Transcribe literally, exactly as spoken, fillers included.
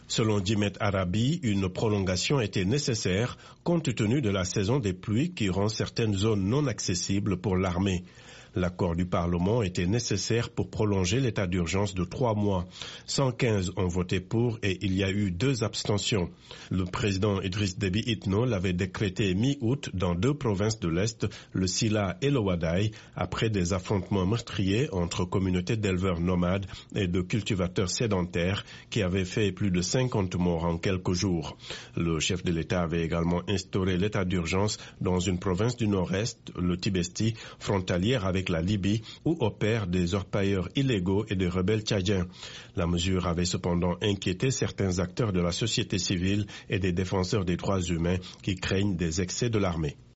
Selon Dimet Arabi, une prolongation était nécessaire compte tenu de la saison des pluies qui rend certaines zones non accessibles pour l'armée. L'accord du Parlement était nécessaire pour prolonger l'état d'urgence de trois mois. cent quinze ont voté pour et il y a eu deux abstentions. Le président Idriss Déby Itno l'avait décrété mi-août dans deux provinces de l'Est, le Sila et le Wadaï, après des affrontements meurtriers entre communautés d'éleveurs nomades et de cultivateurs sédentaires qui avaient fait plus de cinquante morts en quelques jours. Le chef de l'État avait également instauré l'état d'urgence dans une province du Nord-Est, le Tibesti, frontalière avec la Libye, où opèrent des orpailleurs illégaux et des rebelles tchadiens. La mesure avait cependant inquiété certains acteurs de la société civile et des défenseurs des droits humains qui craignent des excès de l'armée.